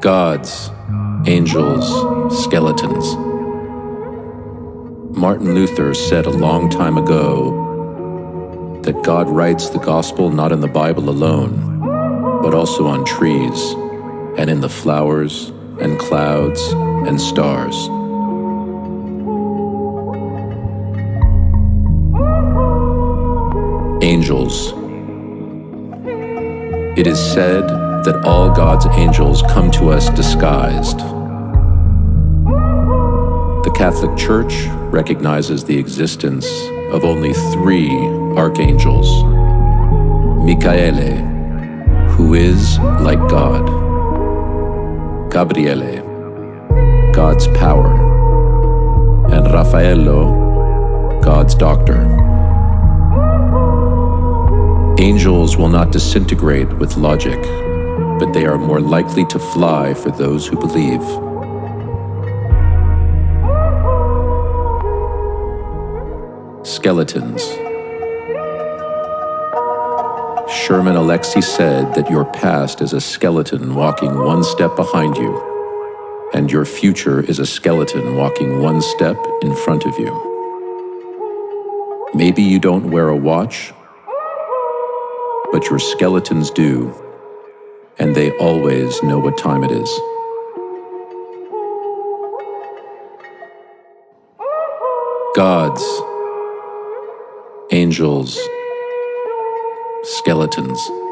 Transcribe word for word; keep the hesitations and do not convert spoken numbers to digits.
Gods, angels, skeletons. Martin Luther said a long time ago that God writes the gospel not in the Bible alone, but also on trees and in the flowers and clouds and stars. Angels. It is said that all God's angels come to us disguised. The Catholic Church recognizes the existence of only three archangels: Michaele, who is like God; Gabriele, God's power; and Raffaello, God's doctor. Angels will not disintegrate with logic, but they are more likely to fly for those who believe. Skeletons. Sherman Alexie said that your past is a skeleton walking one step behind you, and your future is a skeleton walking one step in front of you. Maybe you don't wear a watch, but your skeletons do, and they always know what time it is. Gods, angels, skeletons.